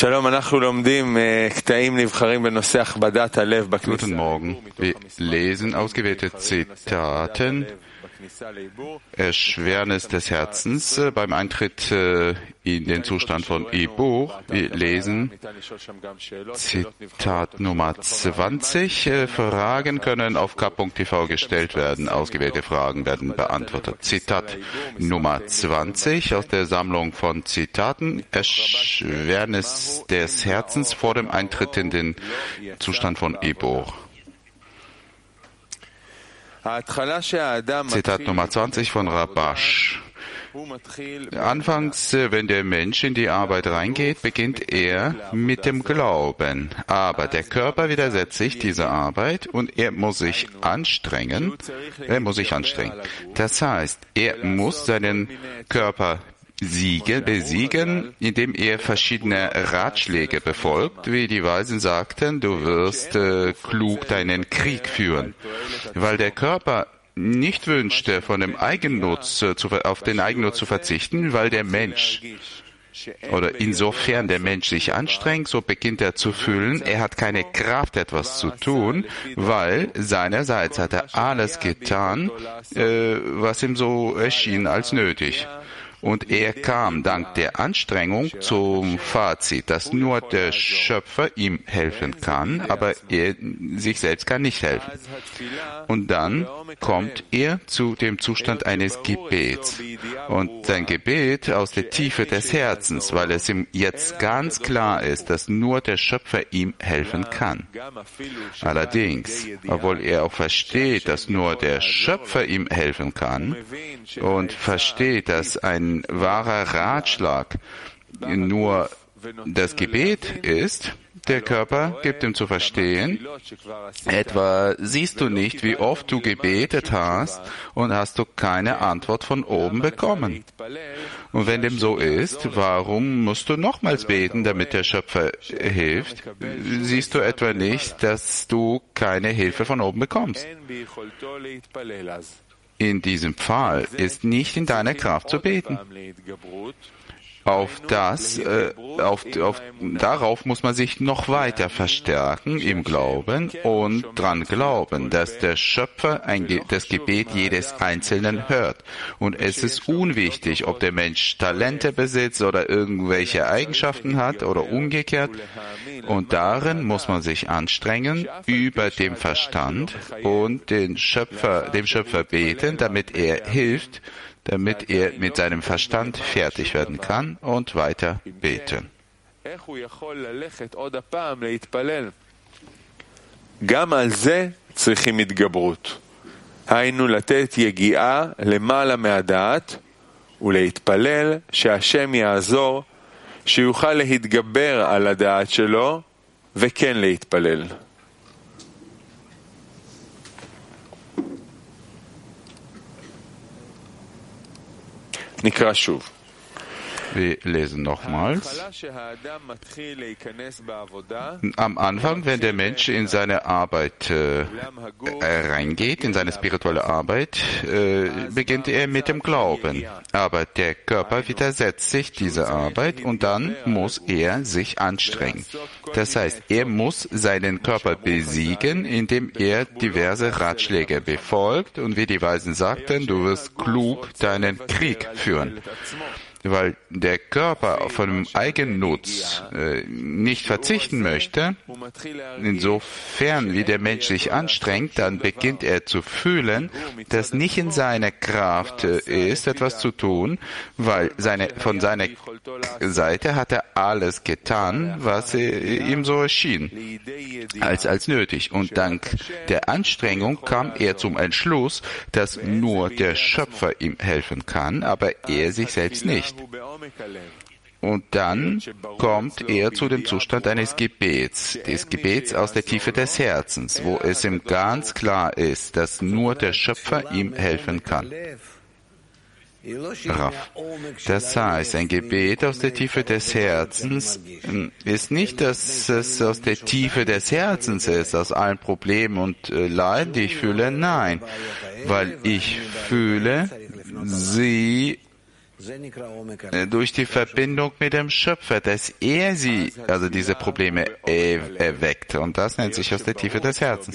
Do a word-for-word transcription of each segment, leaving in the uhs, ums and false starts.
Guten Morgen. Wir lesen ausgewählte Zitaten, Erschwernis des Herzens beim Eintritt in den Zustand von Ibur. Wir lesen Zitat Nummer zwanzig. Fragen können auf k punkt t v gestellt werden. Ausgewählte Fragen werden beantwortet. Zitat Nummer zwanzig aus der Sammlung von Zitaten. Erschwernis des Herzens vor dem Eintritt in den Zustand von Ibur. Zitat Nummer zwanzig von Rabash. Anfangs, wenn der Mensch in die Arbeit reingeht, beginnt er mit dem Glauben. Aber der Körper widersetzt sich dieser Arbeit und er muss sich anstrengen. Er muss sich anstrengen. Das heißt, er muss seinen Körper Siege, besiegen, indem er verschiedene Ratschläge befolgt, wie die Weisen sagten, du wirst äh, klug deinen Krieg führen. Weil der Körper nicht wünschte, von dem Eigennutz äh, zu, auf den Eigennutz zu verzichten, weil der Mensch, oder insofern der Mensch sich anstrengt, so beginnt er zu fühlen, er hat keine Kraft, etwas zu tun, weil seinerseits hat er alles getan, äh, was ihm so erschien als nötig. Und er kam dank der Anstrengung zum Fazit, dass nur der Schöpfer ihm helfen kann, aber er sich selbst kann nicht helfen. Und dann kommt er zu dem Zustand eines Gebets. Und sein Gebet aus der Tiefe des Herzens, weil es ihm jetzt ganz klar ist, dass nur der Schöpfer ihm helfen kann. Allerdings, obwohl er auch versteht, dass nur der Schöpfer ihm helfen kann und versteht, dass ein wahrer Ratschlag nur das Gebet ist, der Körper gibt ihm zu verstehen, etwa siehst du nicht, wie oft du gebetet hast und hast du keine Antwort von oben bekommen. Und wenn dem so ist, warum musst du nochmals beten, damit der Schöpfer hilft? Siehst du etwa nicht, dass du keine Hilfe von oben bekommst? In diesem Fall ist nicht in deiner Kraft zu beten. Auf das, äh, auf, auf, darauf muss man sich noch weiter verstärken im Glauben und dran glauben, dass der Schöpfer ein Ge- das Gebet jedes Einzelnen hört. Und es ist unwichtig, ob der Mensch Talente besitzt oder irgendwelche Eigenschaften hat oder umgekehrt. Und darin muss man sich anstrengen, über dem Verstand und den Schöpfer, dem Schöpfer beten, damit er hilft, damit er mit seinem Verstand fertig werden kann und weiter beten. גם על זה צריכים התגברות. היינו לתת יגיעה למעלה מהדעת ולהתפלל שהשם יעזור שיוכל להתגבר על הדעת שלו וכן להתפלל. נקרא שוב. Wir lesen nochmals. Am Anfang, wenn der Mensch in seine Arbeit äh, reingeht, in seine spirituelle Arbeit, äh, beginnt er mit dem Glauben. Aber der Körper widersetzt sich dieser Arbeit und dann muss er sich anstrengen. Das heißt, er muss seinen Körper besiegen, indem er diverse Ratschläge befolgt und wie die Weisen sagten, du wirst klug deinen Krieg führen. Weil der Körper von dem Eigennutz äh, nicht verzichten möchte, insofern wie der Mensch sich anstrengt, dann beginnt er zu fühlen, dass nicht in seiner Kraft äh, ist, etwas zu tun, weil seine, von seiner Seite hat er alles getan, was äh, ihm so erschien, als, als nötig. Und dank der Anstrengung kam er zum Entschluss, dass nur der Schöpfer ihm helfen kann, aber er sich selbst nicht. Und dann kommt er zu dem Zustand eines Gebets, des Gebets aus der Tiefe des Herzens, wo es ihm ganz klar ist, dass nur der Schöpfer ihm helfen kann. Raff. Das heißt, ein Gebet aus der Tiefe des Herzens ist nicht, dass es aus der Tiefe des Herzens ist, aus allen Problemen und äh, Leiden, die ich fühle. Nein, weil ich fühle, sie durch die Verbindung mit dem Schöpfer, dass er sie, also diese Probleme erweckt. Und das nennt sich aus der Tiefe des Herzens.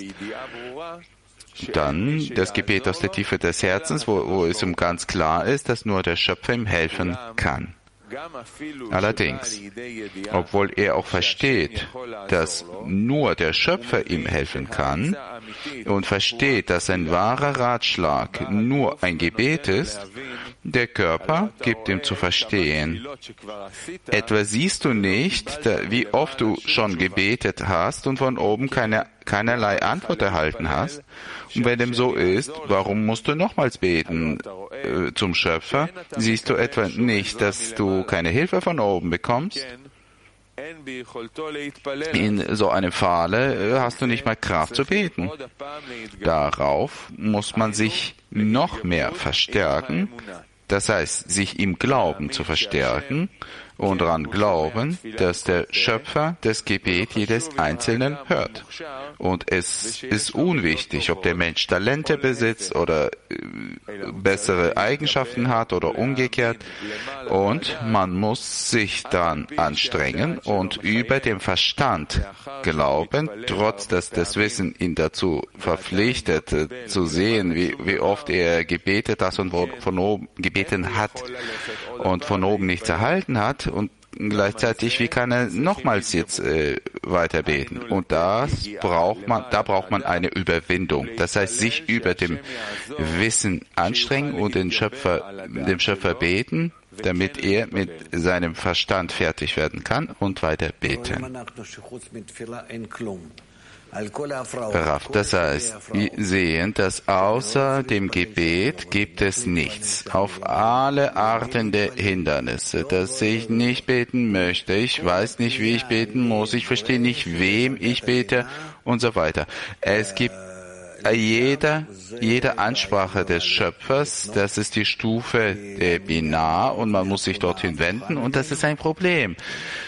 Dann das Gebet aus der Tiefe des Herzens, wo, wo es ihm ganz klar ist, dass nur der Schöpfer ihm helfen kann. Allerdings, obwohl er auch versteht, dass nur der Schöpfer ihm helfen kann und versteht, dass ein wahrer Ratschlag nur ein Gebet ist, der Körper gibt ihm zu verstehen. Etwa siehst du nicht, wie oft du schon gebetet hast und von oben keine, keinerlei Antwort erhalten hast? Und wenn dem so ist, warum musst du nochmals beten äh, zum Schöpfer? Siehst du etwa nicht, dass du keine Hilfe von oben bekommst? In so einem Falle hast du nicht mal Kraft zu beten. Darauf muss man sich noch mehr verstärken, das heißt, sich im Glauben zu verstärken und daran glauben, dass der Schöpfer das Gebet jedes Einzelnen hört. Und es ist unwichtig, ob der Mensch Talente besitzt oder bessere Eigenschaften hat oder umgekehrt. Und man muss sich dann anstrengen und über dem Verstand glauben, trotz dass das Wissen ihn dazu verpflichtet, zu sehen, wie, wie oft er gebetet hat und von oben gebeten hat und von oben nichts erhalten hat. Und gleichzeitig, wie kann er nochmals jetzt äh, weiter beten? Und das braucht man, da braucht man eine Überwindung. Das heißt, sich über dem Wissen anstrengen und den Schöpfer, dem Schöpfer beten, damit er mit seinem Verstand fertig werden kann und weiter beten. Das heißt, wir sehen, dass außer dem Gebet gibt es nichts. Auf alle Arten der Hindernisse, dass ich nicht beten möchte, ich weiß nicht, wie ich beten muss, ich verstehe nicht, wem ich bete und so weiter. Es gibt jede, jede Ansprache des Schöpfers, das ist die Stufe der Binar und man muss sich dorthin wenden und das ist ein Problem.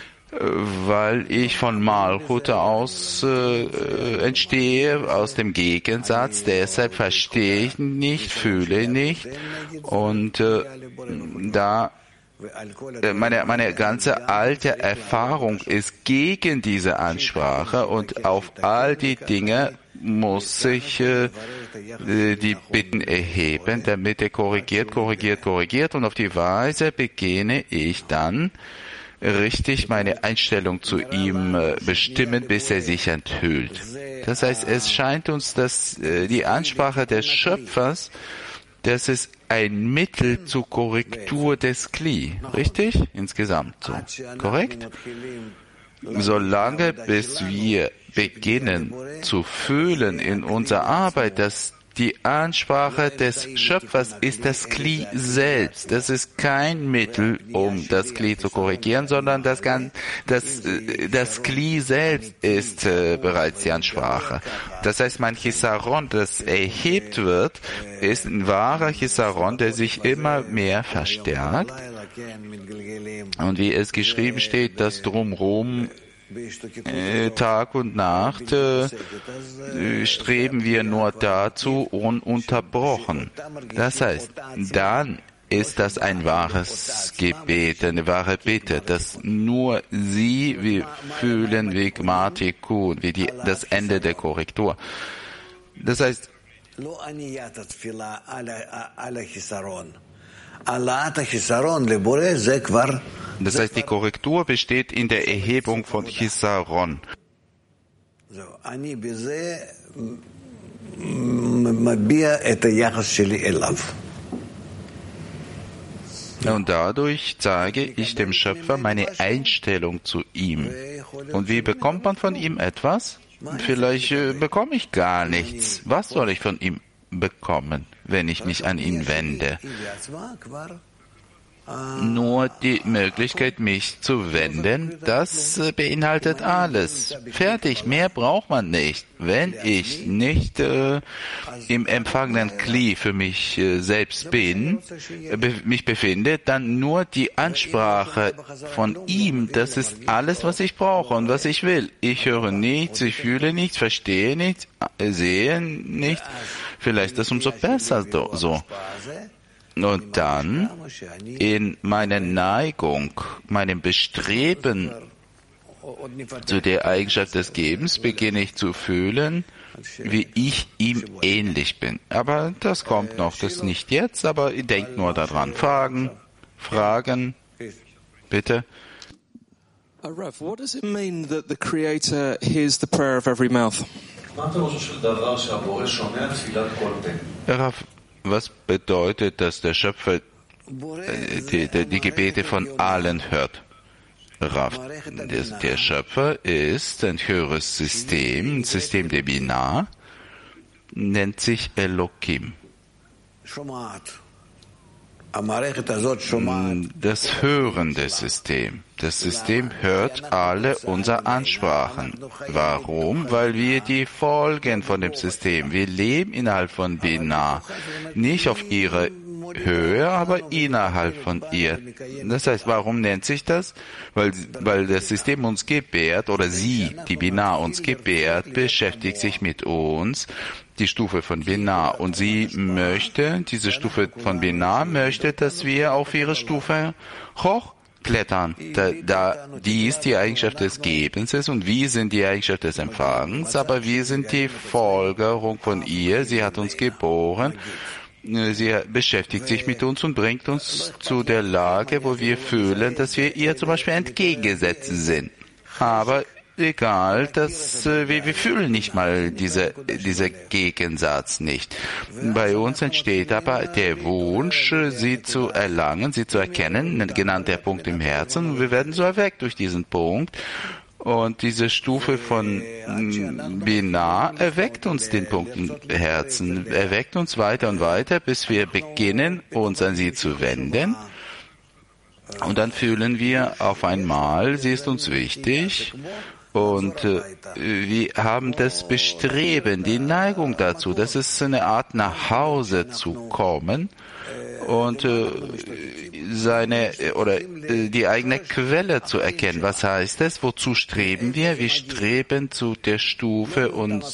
Weil ich von Malchut aus äh, entstehe, aus dem Gegensatz, deshalb verstehe ich nicht, fühle nicht und äh, da meine, meine ganze alte Erfahrung ist gegen diese Ansprache und auf all die Dinge muss ich äh, die Bitten erheben, damit er korrigiert, korrigiert, korrigiert und auf die Weise beginne ich dann richtig meine Einstellung zu ihm bestimmen, bis er sich enthüllt. Das heißt, es scheint uns, dass die Ansprache des Schöpfers, das ist ein Mittel zur Korrektur des Kli. Richtig? Insgesamt so. Korrekt? Solange bis wir beginnen zu fühlen in unserer Arbeit, dass die Ansprache des Schöpfers ist das Kli selbst. Das ist kein Mittel, um das Kli zu korrigieren, sondern das, das, das Kli selbst ist äh, bereits die Ansprache. Das heißt, mein Chisaron, das erhebt wird, ist ein wahrer Chisaron, der sich immer mehr verstärkt. Und wie es geschrieben steht, dass drumherum Tag und Nacht äh, streben wir nur dazu ununterbrochen. Das heißt, dann ist das ein wahres Gebet, eine wahre Bitte, dass nur Sie wie fühlen wie Gmatikun, wie die, das Ende der Korrektur. Das heißt, das heißt, die Korrektur besteht in der Erhebung von Chisaron. Und dadurch zeige ich dem Schöpfer meine Einstellung zu ihm. Und wie bekommt man von ihm etwas? Vielleicht äh, bekomme ich gar nichts. Was soll ich von ihm bekommen, wenn ich mich an ihn wende? Nur die Möglichkeit, mich zu wenden, das beinhaltet alles. Fertig, mehr braucht man nicht. Wenn ich nicht äh, im empfangenen Kli für mich äh, selbst bin, äh, be mich befinde, dann nur die Ansprache von ihm, das ist alles, was ich brauche und was ich will. Ich höre nichts, ich fühle nichts, verstehe nichts, sehe nichts. Vielleicht ist das umso besser so. Und dann in meiner Neigung, meinem Bestreben zu der Eigenschaft des Gebens beginne ich zu fühlen, wie ich ihm ähnlich bin. Aber das kommt noch, das ist nicht jetzt, aber ihr denkt nur daran. Fragen, Fragen, bitte. Uh, Rav, what does it mean that the Creator hears the prayer of every mouth? Rav, was bedeutet, dass der Schöpfer die, die, die Gebete von allen hört? Rav, der, der Schöpfer ist ein höheres System, ein System der Binah, nennt sich Elokim. Das hörende System. Das System hört alle unsere Ansprachen. Warum? Weil wir die Folgen von dem System, wir leben innerhalb von Binah, nicht auf ihre Höhe, aber innerhalb von ihr. Das heißt, warum nennt sich das? Weil, weil das System uns gebärt, oder sie, die Binah uns gebärt, beschäftigt sich mit uns, die Stufe von Binah. Und sie möchte, diese Stufe von Binah möchte, dass wir auf ihre Stufe hochklettern. Da, da, die ist die Eigenschaft des Gebens und wir sind die Eigenschaft des Empfangens, aber wir sind die Folgerung von ihr. Sie hat uns geboren. Sie beschäftigt sich mit uns und bringt uns zu der Lage, wo wir fühlen, dass wir ihr zum Beispiel entgegengesetzt sind. Aber egal, dass äh, wir, wir fühlen nicht mal diese, dieser Gegensatz nicht. Bei uns entsteht aber der Wunsch, sie zu erlangen, sie zu erkennen, genannt der Punkt im Herzen. Und wir werden so erweckt durch diesen Punkt. Und diese Stufe von Binah erweckt uns den Punkt im Herzen, erweckt uns weiter und weiter, bis wir beginnen, uns an sie zu wenden. Und dann fühlen wir auf einmal, sie ist uns wichtig. Und äh, wir haben das Bestreben, die Neigung dazu, das ist eine Art nach Hause zu kommen und äh, seine oder äh, die eigene Quelle zu erkennen. Was heißt das? Wozu streben wir? Wir streben zu der Stufe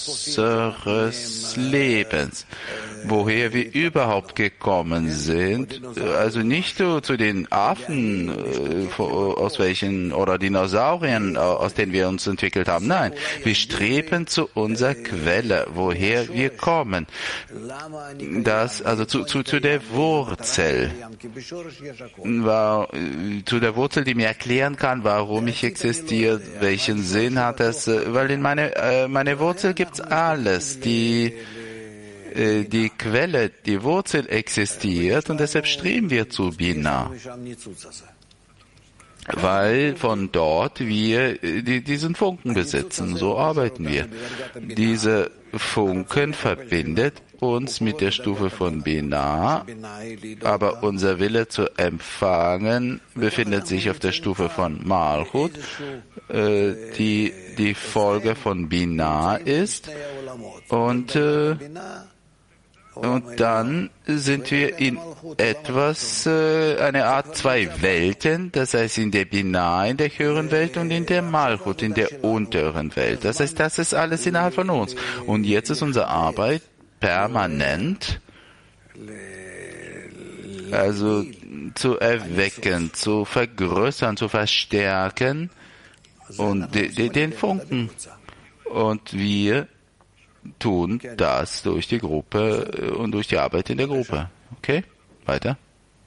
unseres Lebens, woher wir überhaupt gekommen sind. Also nicht so zu den Affen, äh, aus welchen oder Dinosauriern, aus denen wir uns entwickelt haben. Nein, wir streben zu unserer Quelle, woher wir kommen. Das, also zu, zu, zu der Wurzel, war, zu der Wurzel, die mir erklären kann, warum ich existiere, welchen Sinn hat das, weil in meine, meine Wurzel gibt's alles, die die Quelle, die Wurzel existiert und deshalb streben wir zu Binah. Weil von dort wir die, diesen Funken besitzen. So arbeiten wir. Diese Funken verbindet uns mit der Stufe von Binah, aber unser Wille zu empfangen befindet sich auf der Stufe von Malchut, äh, die die Folge von Binah ist. Und äh, Und dann sind wir in etwas, äh, eine Art zwei Welten, das heißt in der Binah, in der höheren Welt und in der Malchut, in der unteren Welt. Das heißt, das ist alles innerhalb von uns. Und jetzt ist unsere Arbeit permanent, also zu erwecken, zu vergrößern, zu verstärken und de, de, den Funken. Und wir tun das durch die Gruppe und durch die Arbeit in der Gruppe. Okay? Weiter.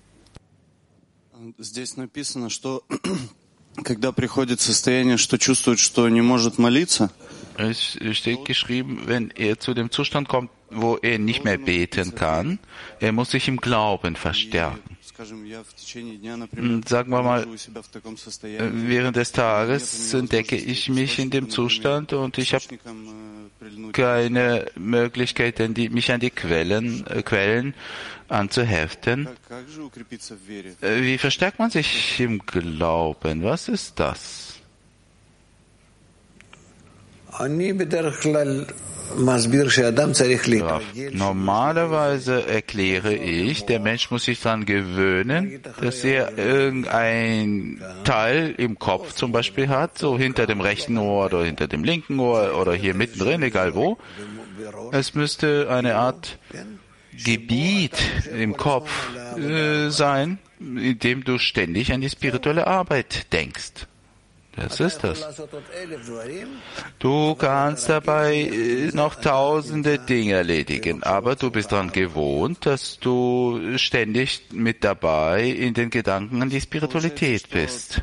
Здесь написано, что когда приходит состояние, что чувствует, что не может молиться. Es steht geschrieben, wenn er zu dem Zustand kommt, wo er nicht mehr beten kann, er muss sich im Glauben verstärken. Sagen wir mal, während des Tages entdecke ich mich in dem Zustand und ich habe keine Möglichkeit, mich an die Quellen, äh, Quellen anzuheften. Wie verstärkt man sich im Glauben? Was ist das? Normalerweise erkläre ich, der Mensch muss sich daran gewöhnen, dass er irgendein Teil im Kopf zum Beispiel hat, so hinter dem rechten Ohr oder hinter dem linken Ohr oder hier mittendrin, egal wo. Es müsste eine Art Gebiet im Kopf äh, sein, indem du ständig an die spirituelle Arbeit denkst. Das ist das. Du kannst dabei noch tausende Dinge erledigen, aber du bist daran gewohnt, dass du ständig mit dabei in den Gedanken an die Spiritualität bist.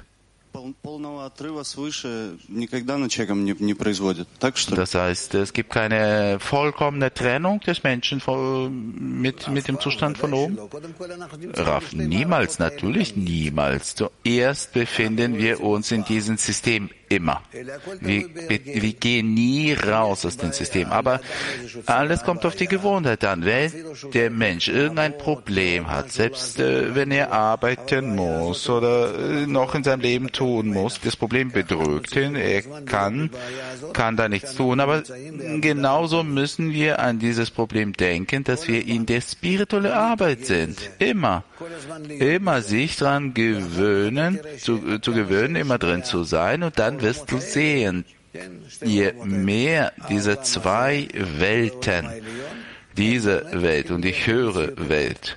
Das heißt, es gibt keine vollkommene Trennung des Menschen mit, mit dem Zustand von oben. Raff, niemals, natürlich niemals. Zuerst befinden wir uns in diesem System immer. Wir, wir, wir gehen nie raus aus dem System. Aber alles kommt auf die Gewohnheit an. Wenn der Mensch irgendein Problem hat, selbst äh, wenn er arbeiten muss oder äh, noch in seinem Leben tun muss, das Problem bedrückt ihn, er kann, kann da nichts tun. Aber genauso müssen wir an dieses Problem denken, dass wir in der spirituellen Arbeit sind. Immer. Immer sich daran gewöhnen, zu, zu gewöhnen, immer drin zu sein, und dann wirst du sehen, je mehr diese zwei Welten, diese Welt und die höhere Welt,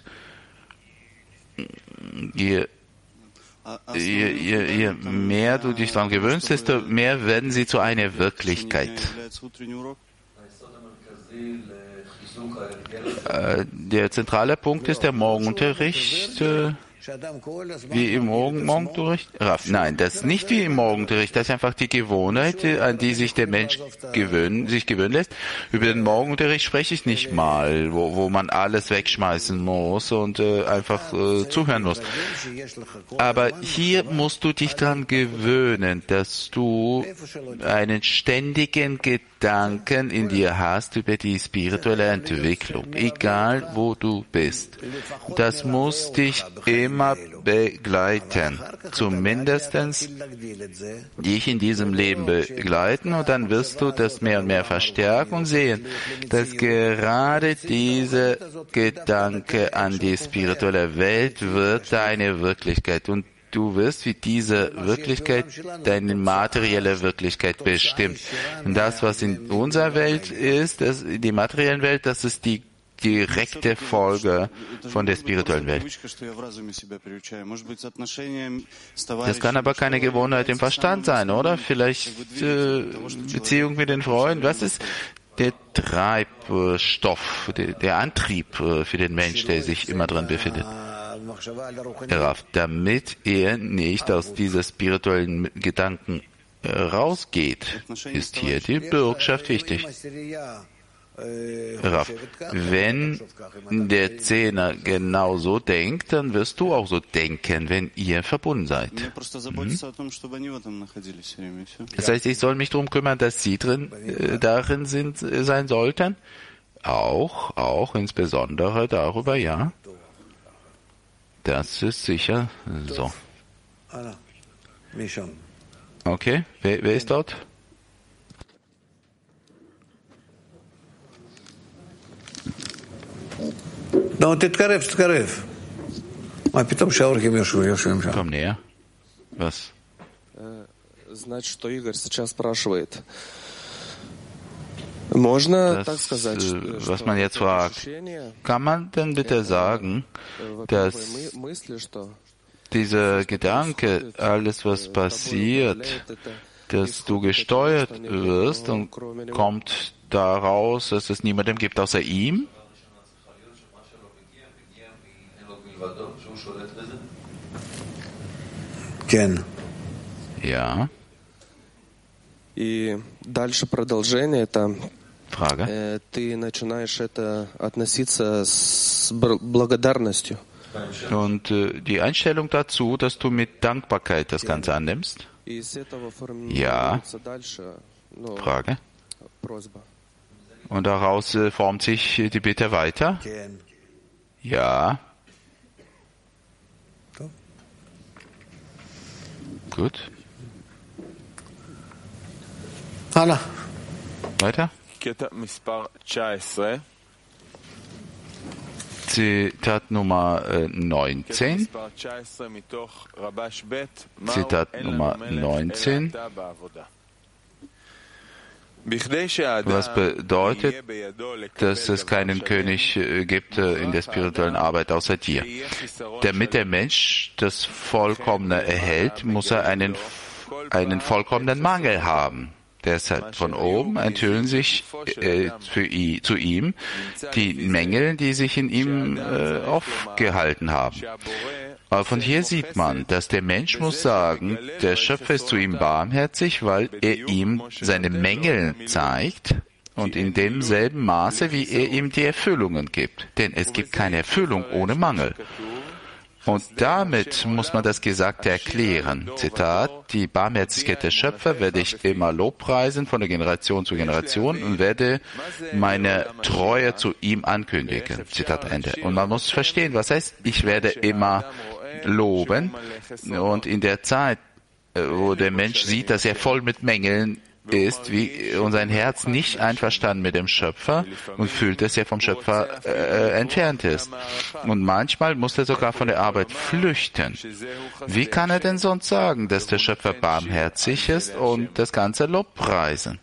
je, je, je, je mehr du dich daran gewöhnst, desto mehr werden sie zu einer Wirklichkeit. Der zentrale Punkt ist der Morgenunterricht. Wie im Morgen Morgenunterricht? Nein, das ist nicht wie im Morgenunterricht. Das ist einfach die Gewohnheit, an die sich der Mensch gewöhnen, sich gewöhnen lässt. Über den Morgenunterricht spreche ich nicht mal, wo, wo man alles wegschmeißen muss und äh, einfach äh, zuhören muss. Aber hier musst du dich daran gewöhnen, dass du einen ständigen Gedanken in dir hast über die spirituelle Entwicklung, egal wo du bist. Das muss dich immer begleiten, zumindest dich in diesem Leben begleiten, und dann wirst du das mehr und mehr verstärken und sehen, dass gerade dieser Gedanke an die spirituelle Welt wird deine Wirklichkeit, und du wirst, wie diese Wirklichkeit deine materielle Wirklichkeit bestimmt. Und das, was in unserer Welt ist, das, die materielle Welt, das ist die direkte Folge von der spirituellen Welt. Das kann aber keine Gewohnheit im Verstand sein, oder? Vielleicht äh, Beziehung mit den Freunden. Was ist der Treibstoff, der, der Antrieb äh, für den Mensch, der sich immer drin befindet? Damit er nicht aus dieser spirituellen Gedanken äh, rausgeht, ist hier die Bürgschaft wichtig. Raff, wenn der Zehner genau so denkt, dann wirst du auch so denken, wenn ihr verbunden seid. Hm? Das heißt, ich soll mich darum kümmern, dass sie drin, äh, darin sind, äh, sein sollten? Auch, auch insbesondere darüber, ja. Das ist sicher so. Okay, wer, wer ist dort? Komm näher. Was? Значит, что Игорь сейчас спрашивает. Можно так сказать, was man jetzt fragt, kann man denn bitte sagen, dass dieser Gedanke, alles was passiert, dass du gesteuert wirst und kommt daraus, dass es niemandem gibt außer ihm? Ja. И дальше продолжение это Frage. Ты начинаешь это относиться с благодарностью. Und äh, die Einstellung dazu, dass du mit Dankbarkeit das Ganze annimmst? Ja. Frage. Und daraus äh, formt sich die Bitte weiter? Ja. Gut. Weiter. Zitat Nummer äh, neunzehn. Zitat Nummer neunzehn. Was bedeutet, dass es keinen König gibt in der spirituellen Arbeit außer dir. Damit der Mensch das Vollkommene erhält, muss er einen, einen vollkommenen Mangel haben. Deshalb von oben enthüllen sich äh, für ihn, zu ihm die Mängel, die sich in ihm äh, aufgehalten haben. Aber von hier sieht man, dass der Mensch muss sagen, der Schöpfer ist zu ihm barmherzig, weil er ihm seine Mängel zeigt und in demselben Maße, wie er ihm die Erfüllungen gibt. Denn es gibt keine Erfüllung ohne Mangel. Und damit muss man das Gesagte erklären. Zitat, die Barmherzigkeit des Schöpfer werde ich immer lobpreisen von der Generation zu Generation und werde meine Treue zu ihm ankündigen. Zitat Ende. Und man muss verstehen, was heißt, ich werde immer loben. Und in der Zeit, wo der Mensch sieht, dass er voll mit Mängeln ist, wie und sein Herz nicht einverstanden mit dem Schöpfer und fühlt, dass er vom Schöpfer äh, entfernt ist. Und manchmal muss er sogar von der Arbeit flüchten. Wie kann er denn sonst sagen, dass der Schöpfer barmherzig ist und das ganze Lobpreisen?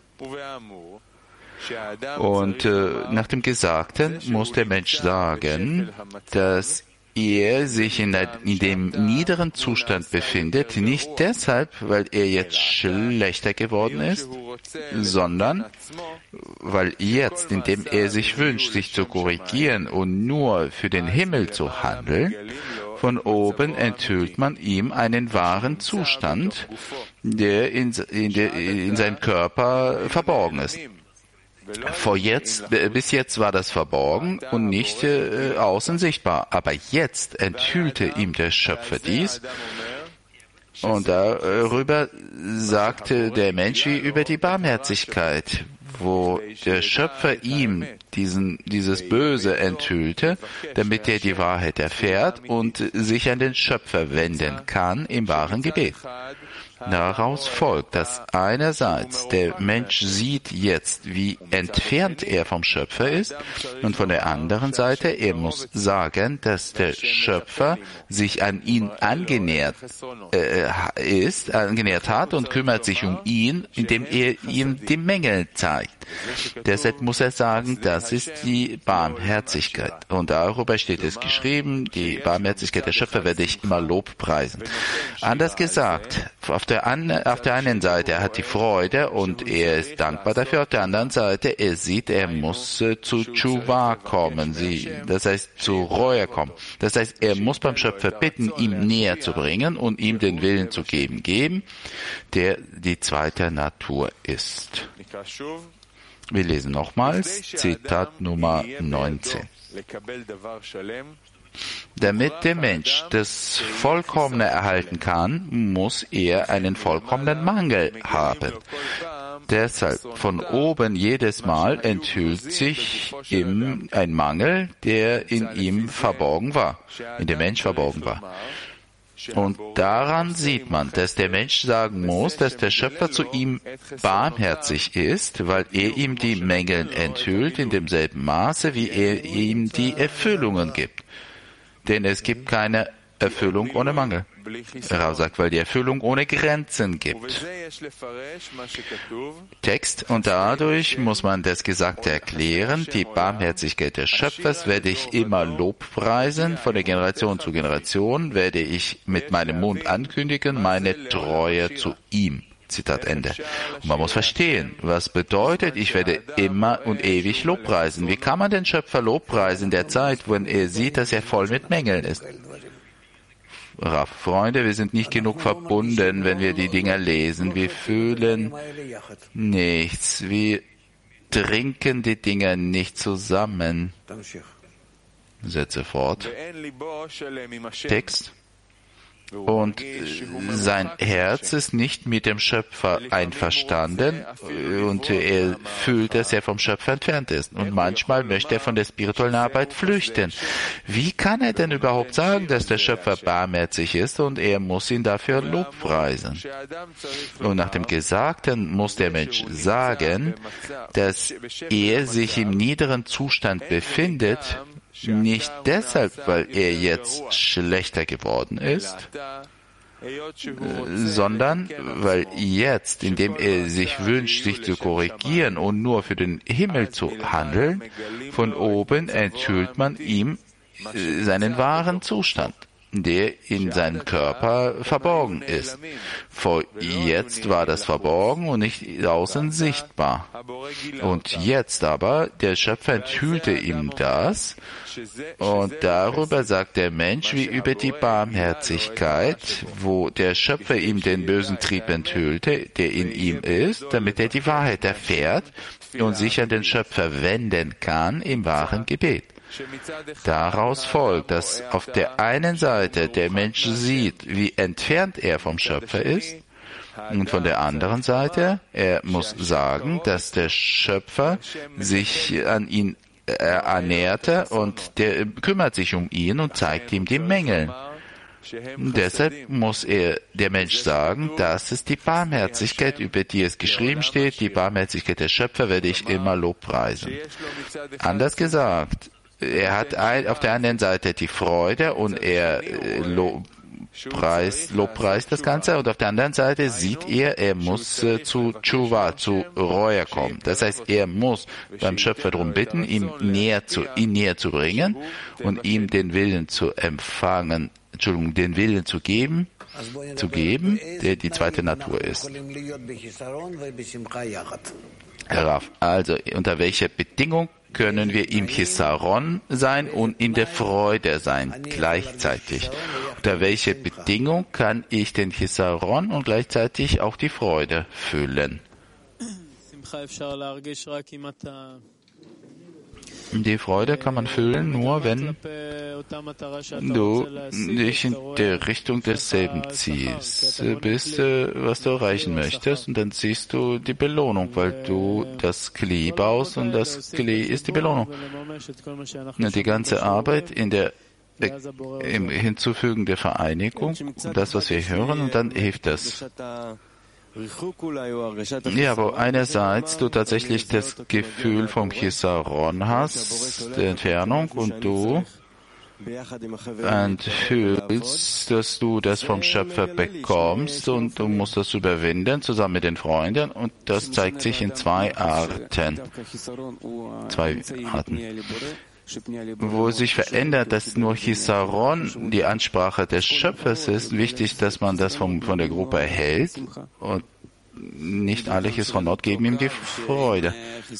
Und äh, nach dem Gesagten muss der Mensch sagen, dass er sich in, der, in dem niederen Zustand befindet, nicht deshalb, weil er jetzt schlechter geworden ist, sondern weil jetzt, indem er sich wünscht, sich zu korrigieren und nur für den Himmel zu handeln, von oben enthüllt man ihm einen wahren Zustand, der in, in, der, in seinem Körper verborgen ist. Vor jetzt, bis jetzt war das verborgen und nicht äh, außen sichtbar. Aber jetzt enthüllte ihm der Schöpfer dies. Und darüber sagte der Mensch wie über die Barmherzigkeit, wo der Schöpfer ihm diesen, dieses Böse enthüllte, damit er die Wahrheit erfährt und sich an den Schöpfer wenden kann im wahren Gebet. Daraus folgt, dass einerseits der Mensch sieht jetzt, wie entfernt er vom Schöpfer ist, und von der anderen Seite, er muss sagen, dass der Schöpfer sich an ihn angenähert äh, ist, angenähert hat und kümmert sich um ihn, indem er ihm die Mängel zeigt. Deshalb muss er sagen, das ist die Barmherzigkeit. Und darüber steht es geschrieben, die Barmherzigkeit der Schöpfer werde ich immer Lobpreisen. Anders gesagt, auf der, an, auf der einen Seite, er hat die Freude und er ist dankbar dafür, auf der anderen Seite, er sieht, er muss äh, zu Tshuva kommen, sie, das heißt zu Reue kommen. Das heißt, er muss beim Schöpfer bitten, ihm näher zu bringen und ihm den Willen zu geben, geben, der die zweite Natur ist. Wir lesen nochmals, Zitat Nummer neunzehn. Damit der Mensch das Vollkommene erhalten kann, muss er einen vollkommenen Mangel haben. Deshalb von oben jedes Mal enthüllt sich ihm ein Mangel, der in ihm verborgen war, in dem Mensch verborgen war. Und daran sieht man, dass der Mensch sagen muss, dass der Schöpfer zu ihm barmherzig ist, weil er ihm die Mängel enthüllt in demselben Maße, wie er ihm die Erfüllungen gibt. Denn es gibt keine Erfüllung ohne Mangel. Rav sagt, weil die Erfüllung ohne Grenzen gibt. Text, und dadurch muss man das Gesagte erklären, die Barmherzigkeit des Schöpfers werde ich immer lobpreisen, von der Generation zu Generation werde ich mit meinem Mund ankündigen, meine Treue zu ihm. Zitat Ende. Und man muss verstehen, was bedeutet, ich werde immer und ewig lobpreisen. Wie kann man den Schöpfer lobpreisen in der Zeit, wenn er sieht, dass er voll mit Mängeln ist? Raff, Freunde, wir sind nicht genug verbunden, wenn wir die Dinge lesen. Wir fühlen nichts. Wir trinken die Dinge nicht zusammen. Setze fort. Text. Und sein Herz ist nicht mit dem Schöpfer einverstanden und er fühlt, dass er vom Schöpfer entfernt ist. Und manchmal möchte er von der spirituellen Arbeit flüchten. Wie kann er denn überhaupt sagen, dass der Schöpfer barmherzig ist und er muss ihn dafür lobpreisen? Und nach dem Gesagten muss der Mensch sagen, dass er sich im niederen Zustand befindet, nicht deshalb, weil er jetzt schlechter geworden ist, sondern weil jetzt, indem er sich wünscht, sich zu korrigieren und nur für den Himmel zu handeln, von oben enthüllt man ihm seinen wahren Zustand, der in seinem Körper verborgen ist. Vor jetzt war das verborgen und nicht außen sichtbar. Und jetzt aber, der Schöpfer enthüllte ihm das, und darüber sagt der Mensch wie über die Barmherzigkeit, wo der Schöpfer ihm den bösen Trieb enthüllte, der in ihm ist, damit er die Wahrheit erfährt und sich an den Schöpfer wenden kann im wahren Gebet. Daraus folgt, dass auf der einen Seite der Mensch sieht, wie entfernt er vom Schöpfer ist, und von der anderen Seite, er muss sagen, dass der Schöpfer sich an ihn ernährte und der kümmert sich um ihn und zeigt ihm die Mängel. Deshalb muss er, der Mensch sagen, das ist die Barmherzigkeit, über die es geschrieben steht, die Barmherzigkeit der Schöpfer werde ich immer lobpreisen. Anders gesagt, er hat ein, auf der einen Seite die Freude und er äh, lobpreist, lobpreist das Ganze, und auf der anderen Seite sieht er, er muss äh, zu Tshuva, zu Reue kommen. Das heißt, er muss beim Schöpfer darum bitten, ihm näher zu, ihn näher zu bringen und ihm den Willen zu empfangen, Entschuldigung, den Willen zu geben, zu geben, der die zweite Natur ist. Herr Raff, also unter welcher Bedingung können wir im Chisaron sein und in der Freude sein gleichzeitig? Unter welcher Bedingung kann ich den Chisaron und gleichzeitig auch die Freude fühlen? Die Freude kann man fühlen, nur wenn du dich in der Richtung desselben ziehst, bist, was du erreichen möchtest, und dann siehst du die Belohnung, weil du das Kli baust und das Kli ist die Belohnung. Die ganze Arbeit in der im Hinzufügen der Vereinigung, das, was wir hören, und dann hilft das. Ja, aber einerseits du tatsächlich das Gefühl vom Chisaron hast, der Entfernung, und du fühlst, dass du das vom Schöpfer bekommst, und du musst das überwinden, zusammen mit den Freunden, und das zeigt sich in zwei Arten. Zwei Arten. Wo sich verändert, dass nur Chisaron die Ansprache des Schöpfers ist, wichtig, dass man das vom, von der Gruppe erhält, und nicht alle Chisaronot geben ihm die Freude.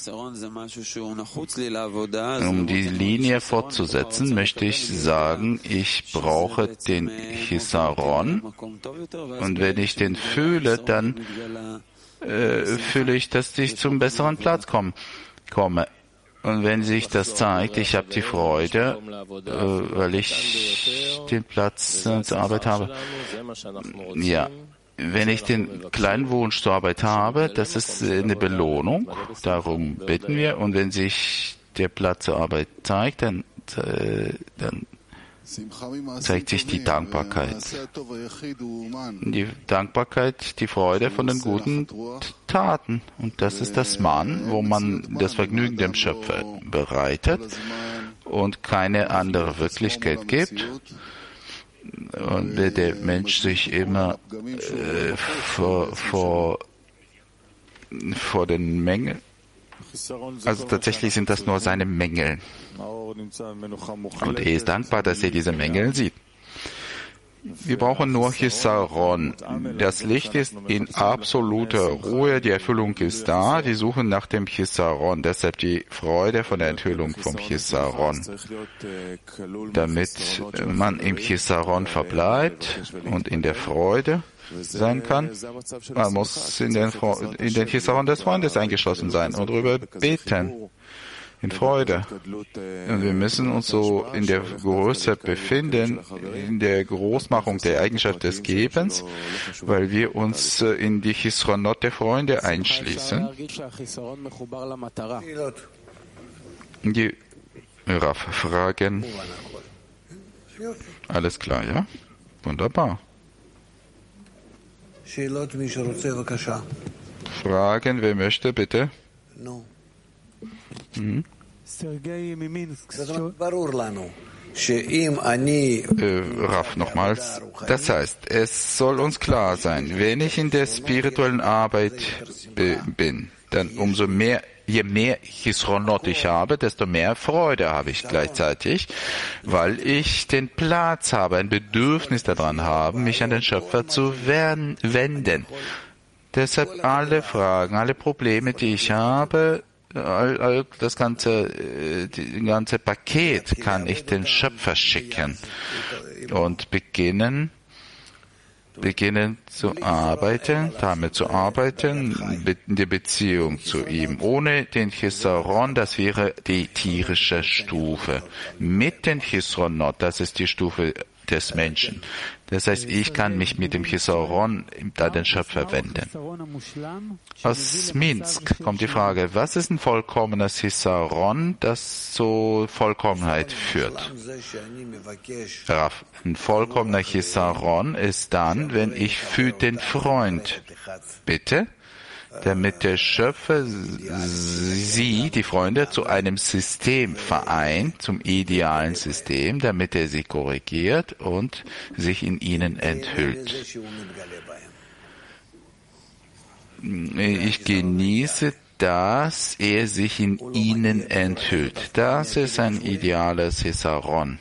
Um die Linie fortzusetzen, möchte ich sagen, ich brauche den Chisaron, und wenn ich den fühle, dann äh, fühle ich, dass ich zum besseren Platz komme. komme. Und wenn sich das zeigt, ich habe die Freude, äh, weil ich den Platz äh, zur Arbeit habe. Ja, wenn ich den kleinen Wunsch zur Arbeit habe, das ist äh, eine Belohnung, darum bitten wir. Und wenn sich der Platz zur Arbeit zeigt, dann, äh, dann zeigt sich die Dankbarkeit. Die Dankbarkeit, die Freude von den guten Taten. Und das ist das Man, wo man das Vergnügen dem Schöpfer bereitet und keine andere Wirklichkeit gibt. Und der, der Mensch sich immer äh, vor, vor, vor den Mängeln, also tatsächlich sind das nur seine Mängel. Und er ist dankbar, dass er diese Mängel sieht. Wir brauchen nur Chisaron. Das Licht ist in absoluter Ruhe, die Erfüllung ist da. Wir suchen nach dem Chisaron, deshalb die Freude von der Enthüllung vom Chisaron. Damit man im Chisaron verbleibt und in der Freude sein kann, man muss in den, in den Chisaron des Freundes eingeschlossen sein und darüber beten. In Freude. Und wir müssen uns so in der Größe befinden, in der Großmachung der Eigenschaft des Gebens, weil wir uns in die Chisronot der Freunde einschließen. Die Raff fragen. Alles klar, ja? Wunderbar. Fragen, wer möchte, bitte? Mhm. Äh, Raff, nochmals. Das heißt, es soll uns klar sein, wenn ich in der spirituellen Arbeit äh, bin, dann umso mehr, je mehr Chisronot ich habe, desto mehr Freude habe ich gleichzeitig, weil ich den Platz habe, ein Bedürfnis daran habe, mich an den Schöpfer zu werden, wenden. Deshalb alle Fragen, alle Probleme, die ich habe, all, all das ganze, die ganze Paket kann ich den Schöpfer schicken und beginnen, beginnen zu arbeiten, damit zu arbeiten, in der Beziehung zu ihm. Ohne den Chisaron, das wäre die tierische Stufe. Mit den Chisronot, das ist die Stufe des Menschen. Das heißt, ich kann mich mit dem Chisaron da den Schöpfer wenden. Aus Minsk kommt die Frage, was ist ein vollkommener Chisaron, das zur Vollkommenheit führt? Ein vollkommener Chisaron ist dann, wenn ich für den Freund bitte, damit der Schöpfer sie, die Freunde, zu einem System vereint, zum idealen System, damit er sie korrigiert und sich in ihnen enthüllt. Ich genieße, dass er sich in ihnen enthüllt. Das ist ein idealer Chisaron.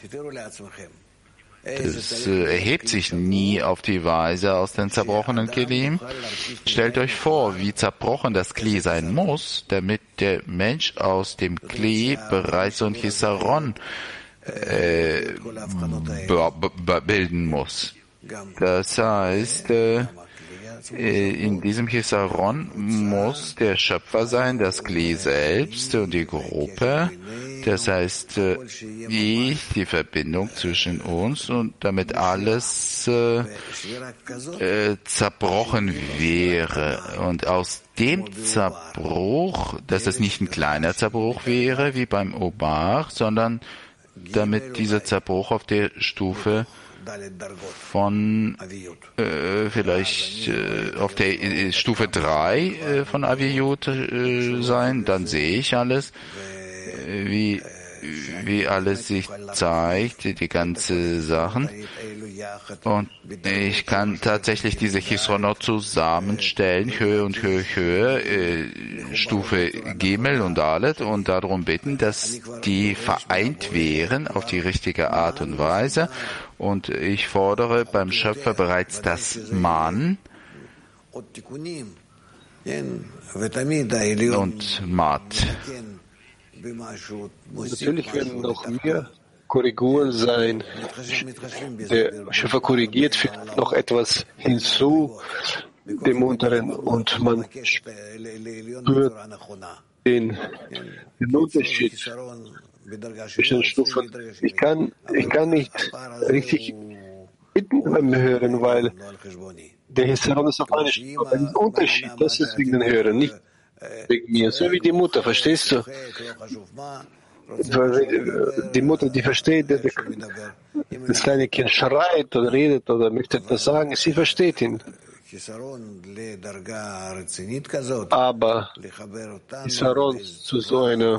Das äh, erhebt sich nie auf die Weise aus den zerbrochenen Kelim. Stellt euch vor, wie zerbrochen das Kli sein muss, damit der Mensch aus dem Kli bereits so ein Chisaron äh, bilden muss. Das heißt, äh, in diesem Chisaron muss der Schöpfer sein, das Kli selbst und die Gruppe. Das heißt, ich, die Verbindung zwischen uns und damit alles äh, äh, zerbrochen wäre. Und aus dem Zerbruch, dass es nicht ein kleiner Zerbruch wäre, wie beim Obar, sondern damit dieser Zerbruch auf der Stufe von äh, vielleicht äh, auf der äh, Stufe drei äh, von Aviyut äh, sein, dann sehe ich alles, äh, wie wie alles sich zeigt, die ganze Sachen. Und ich kann tatsächlich diese Chisronot zusammenstellen, Höhe und Höhe, Höhe, äh, Stufe Gimel und Dalet, und darum bitten, dass die vereint wären auf die richtige Art und Weise. Und ich fordere beim Schöpfer bereits das Man und Mat. Natürlich werden noch mehr Korrekturen sein. Der Schöpfer korrigiert, fügt noch etwas hinzu, dem Unteren, und man spürt den, den Unterschied zwischen den Stufen. Ich kann, ich kann nicht richtig bitten beim Hören, weil der Hisaron ist auf eine Stufe. Aber dieser Unterschied, das ist wegen den Hörern, nicht wegen mir. So wie die Mutter, verstehst du? Die Mutter, die versteht, das kleine Kind schreit oder redet oder möchte etwas sagen, sie versteht ihn. Aber Hisaron zu so einer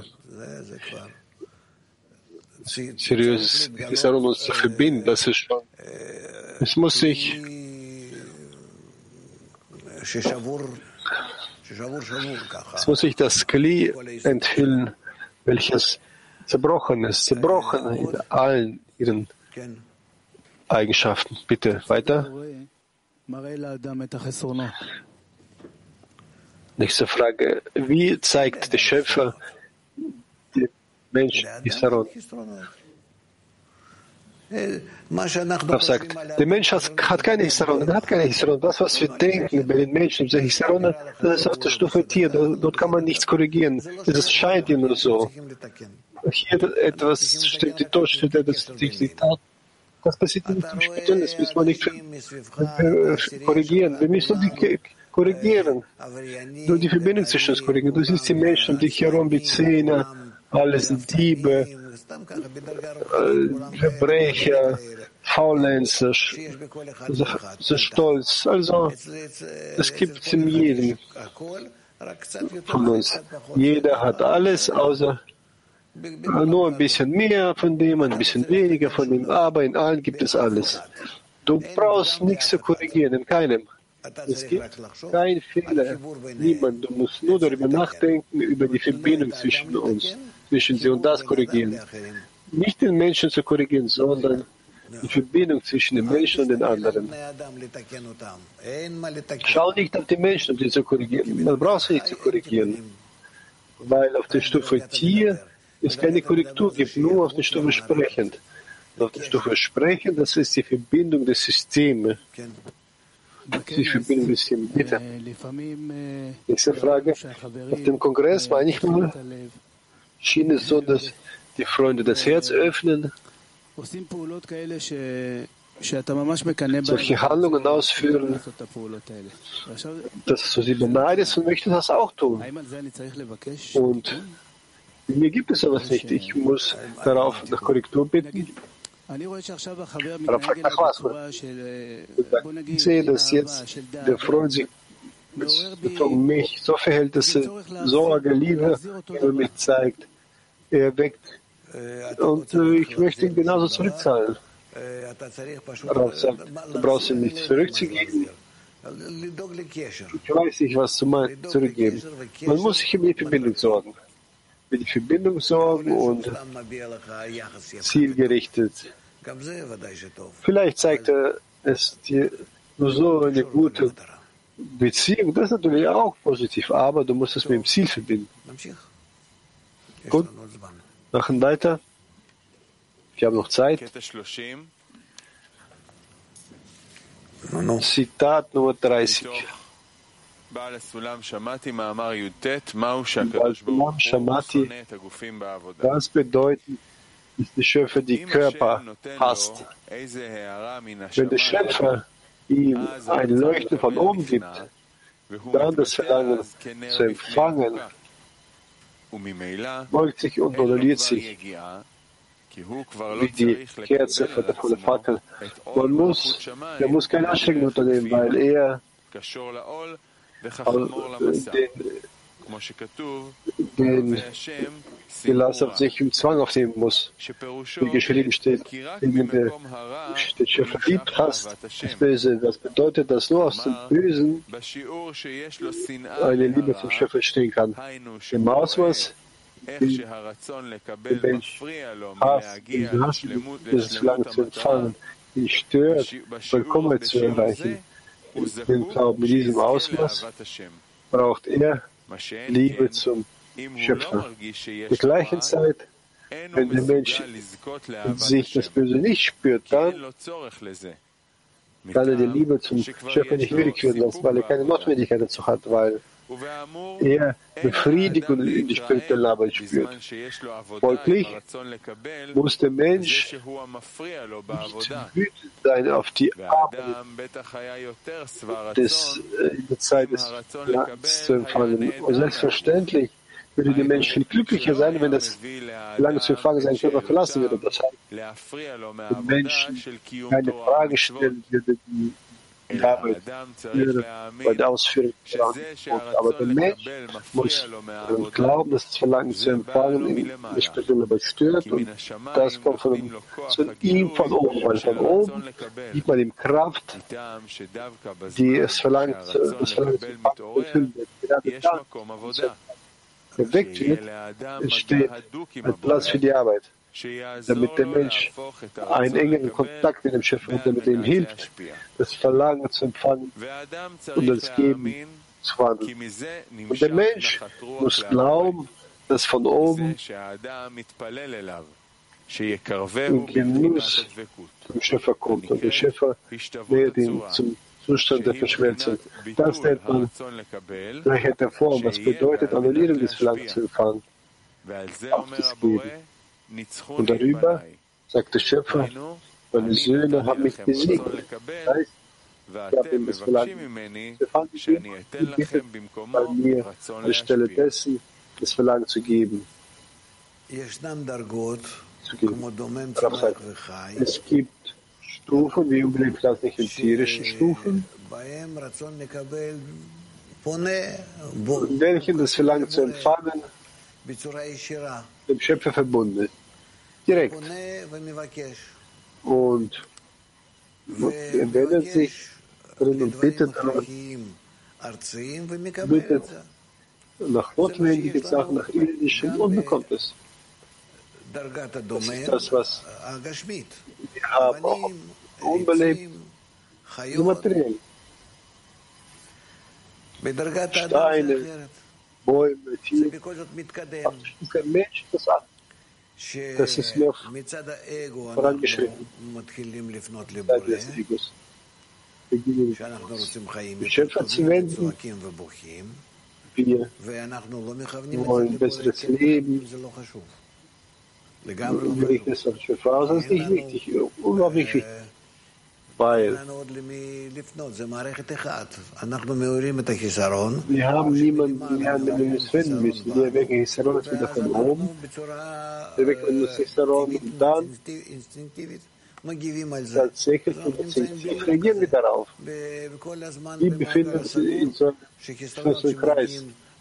seriöses Hisaron uns zu verbinden, das ist schon, es muss sich Es muss sich das Kli enthüllen, welches zerbrochen ist, zerbrochen in allen ihren Eigenschaften. Bitte weiter. Nächste Frage. Wie zeigt der Schöpfer dem Menschen Hisaron? Rav sagt, der Mensch hat, hat keine Hisaron, er hat keine Hisaron. Das, was wir denken bei den Menschen, diese Hisaron, das ist auf der Stufe Tier, dort kann man nichts korrigieren. Das scheint ihm nur so. Hier etwas steht, dort steht etwas, das passiert nicht im Speziellen, das müssen wir nicht korrigieren. Wir müssen die korrigieren. Nur die Verbindung zwischen uns korrigieren. Du siehst die Menschen um dich herum wie Zähne, alles Diebe, Verbrecher, Faulenzer, so Stolz. Also, es gibt es in jedem von uns. Jeder hat alles, außer Nur ein bisschen mehr von dem, ein bisschen weniger von dem, aber in allen gibt es alles. Du brauchst nichts zu korrigieren, in keinem. Es gibt keinen Fehler, niemand. Du musst nur darüber nachdenken, über die Verbindung zwischen uns, zwischen sie und das korrigieren. Nicht den Menschen zu korrigieren, sondern die Verbindung zwischen dem Menschen und den anderen. Schau nicht auf die Menschen, um sie zu korrigieren. Man braucht sie nicht zu korrigieren, weil auf der Stufe Tier es keine Korrektur gibt, nur auf der Stufe Sprechend. Und auf der Stufe Sprechend, das ist die Verbindung des Systems. Die Verbindung des Systems. Bitte. Nächste Frage. Auf dem Kongress, manchmal schien es so, dass die Freunde das Herz öffnen, solche Handlungen ausführen, dass du sie beneidest und möchtest das auch tun. Und mir gibt es sowas nicht. Ich muss darauf nach Korrektur bitten. Aber frag nach was. Ich sehe, dass jetzt der Freund sich von mich so verhält, dass er Sorge, Liebe über mich zeigt. Er weckt. Und äh, ich möchte ihn genauso zurückzahlen. Rav sagt, du brauchst ihn nicht zurückzugeben. Ich weiß nicht, was du meinst, zurückgeben. Man muss sich um die Verbindung sorgen. Für die Verbindung sorgen und zielgerichtet. Vielleicht zeigt er es dir nur so eine gute Beziehung. Das ist natürlich auch positiv, aber du musst es mit dem Ziel verbinden. Gut, machen weiter. Wir haben noch Zeit. Zitat Nummer dreißig. Baal Sulam Shamati, das bedeutet, dass der Schöpfer die Körper hasst. Wenn der Schöpfer ihm ein Leuchten von oben gibt, dann das Verlangen zu empfangen, beugt sich und annulliert sich, wie die Kerze von der vollen Fackel. Man muss, er muss keine Anstrengung unternehmen, weil er den, den Gelass auf sich im Zwang aufnehmen muss. Wie geschrieben steht, wenn der, der Schöpfer liebt, hasst das Böse. Das bedeutet, dass nur aus dem Bösen eine Liebe zum Schöpfer stehen kann. Im Ausmaß, den der Mensch hasst, den Hass, dieses Verlangen zu empfangen, ihn stört, Vollkommenheit zu erreichen. Den Glauben in diesem Ausmaß braucht er Liebe zum Schöpfer. In der gleichen Zeit, wenn der Mensch in sich das Böse nicht spürt, dann kann er die Liebe zum Schöpfer nicht würdig werden lassen, weil er keine Notwendigkeit dazu hat, weil er Befriedigung in die spirituelle Arbeit spürt. Folglich muss der Mensch nicht wütend sein auf die Arbeit des, in der Zeit des Verlangens zu empfangen. Und selbstverständlich würde der Mensch viel glücklicher sein, wenn das Verlangen zu empfangen seinen Körper verlassen würde. Das heißt, der Mensch keine Frage stellen würde, die die Arbeit bei der Ausführung verantwortlich. Aber der Mensch muss glauben, dass das Verlangen zu empfangen in der spirituellen Arbeit stört und das kommt von, von ihm von oben, weil von oben gibt man ihm Kraft, die es verlangt, das Verlangen zu empfangen. Gerade da geweckt wird, entsteht ein Platz für die Arbeit, damit der Mensch einen engeren Kontakt mit dem Schöpfer hat, damit er ihm hilft, das Verlangen zu empfangen und das Geben zu wandeln. Und der Mensch muss glauben, dass von oben ein Genuss zum Schöpfer kommt und der Schöpfer nähert ihn zum Zustand der Verschmelzung. Das nennt man Gleichheit der Form, was bedeutet, Annullierung des Verlangens zu empfangen, auch das Geben. Und darüber sagt der Schöpfer, meine Söhne haben mich besiegt. Das heißt, ich habe ihm das Verlangen zu empfangen gegeben, ich bitte bei mir anstelle dessen das Verlangen zu geben. Zu geben. Sagt, es gibt Stufen, wie unbedingt vielleicht nicht in tierischen Stufen, in welchen das Verlangen zu empfangen dem Schöpfer verbunden ist. Direkt. Und er wendet sich drin und bittet, bittet nach notwendigen Sachen, nach irdischen und bekommt es. Das ist das, was wir haben, auch unbelebt, nur materiell. Steine, Bäume, Tiere. Aber kein Mensch das an. Das ist mehr vorangeschritten. Seit des Egos. Beginnen die Schöpfer zu wenden. Wir wollen besseres Leben. Wir das auf Schöpfer aus. Das ist nicht wichtig, überhaupt nicht wichtig. Weil wir haben niemanden mehr, mit dem wir uns finden müssen. Wir wecken Hisaron wieder von oben. Wir wecken das Hisaron und dann tatsächlich instinktiv reagieren wir darauf. Wir befinden uns in so einem Kreis.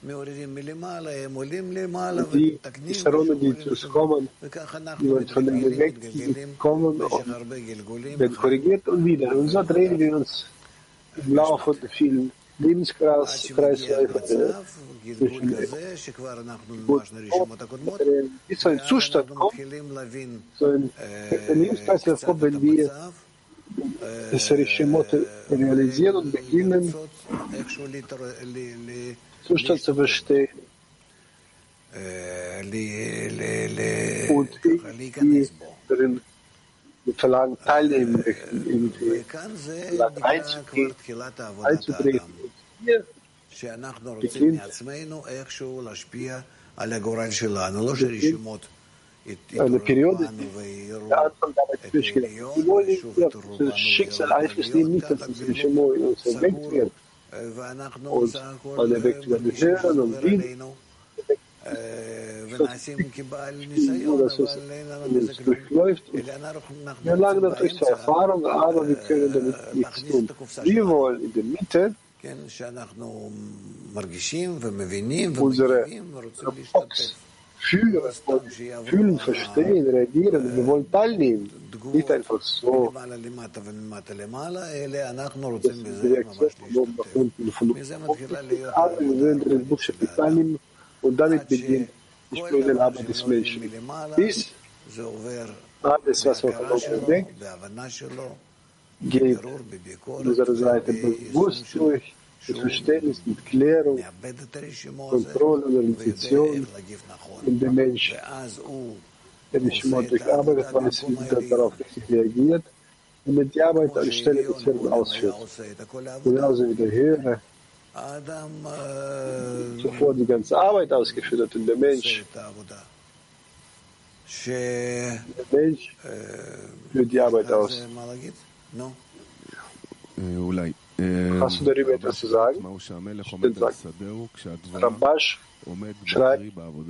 Die Hisaronen, die zu uns kommen, die werden von dem geweckt, die kommen und werden korrigiert und wieder. Und so drehen wir uns im Laufe von vielen Lebenskreisläufen zwischen bis so ein Zustand kommt, so ein Lebenskreislauf kommt, wenn wir das Rishimot realisieren und beginnen, Zustand zu verstehen und irgendwie darin mit Verlangen teilnehmen möchten, irgendwie Verlangen einzugehen, einzutreten. Und hier beginnt eine Periode, der Anfang dabei durchgeht. Wir wollen nicht auf das Schicksal Einfluss nehmen, nicht, dass das Rishimot in uns erweckt wird. Und man erweckt wieder mit Hören und Wieden. Oder dass es uns durchläuft. Wir erlangen natürlich zur Erfahrung, aber wir können damit nichts tun. Wir wollen in der Mitte unsere Box fühlen, fühlen, verstehen, reagieren. Wir wollen teilnehmen. Nicht einfach so. Das ist die Reaktion von oben nach unten. Von oben nach unten. Aber wir wollen den Buchstaben teilnehmen und damit beginnt die spirituelle Arbeit des Menschen. Bis alles, was man von oben denkt, geht von unserer Seite bewusst durch, mit Verständnis, mit Klärung, Kontrolle und Intuition in dem Menschen. Der Rishimot durcharbeitet, weil es wieder darauf richtig reagiert, damit die Arbeit anstelle des Hirns ausführt. Genauso wie der Hörer zuvor die ganze Arbeit ausgeführt hat und der Mensch, der Mensch führt die Arbeit aus. Hast du darüber etwas zu sagen? Dann sag. Rambash schreibt,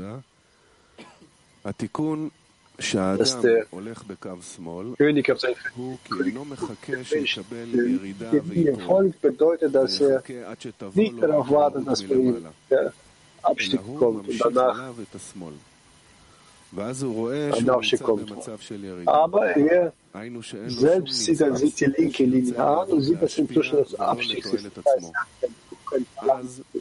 dass der König auf seinen König folgt, bedeutet, dass er nicht darauf wartet, dass bei ihm der Abstieg kommt und danach ein Aufstieg kommt. Aber er selbst sieht dann sich die linke Linie an und sieht, dass im Zustand des Abstiegs ist. Das heißt, aber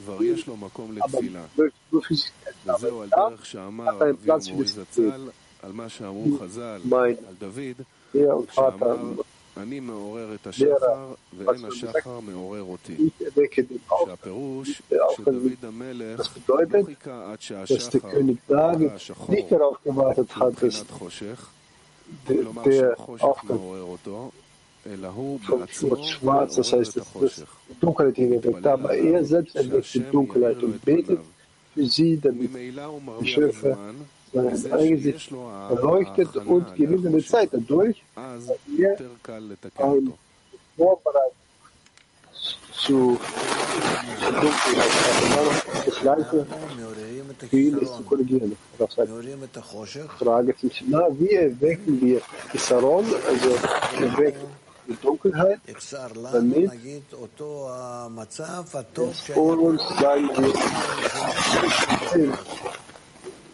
nur für sich selbst. Aber da hat er einen Platz für das Gebet. Mein Herr und Vater, Lehrer, was du gesagt hast, ich erwecke den Auftrag. Das bedeutet, dass der König David nicht darauf gewartet hat, dass der, der Auftrag vom Schwarz, das heißt, dass das Dunkelheit hinweg, aber er selbst erweckt die Dunkelheit und betet für sie, damit die Schöpfer sein Angesicht erleuchtet und gewinnt eine Zeit dadurch, er ein Vorbereitung zu Dunkelheit hat. Das Gleiche für ihn ist zu korrigieren. Frage zum Thema, wie erwecken wir Hisaron, also erwecken die Dunkelheit, damit es vor uns, sagen wir,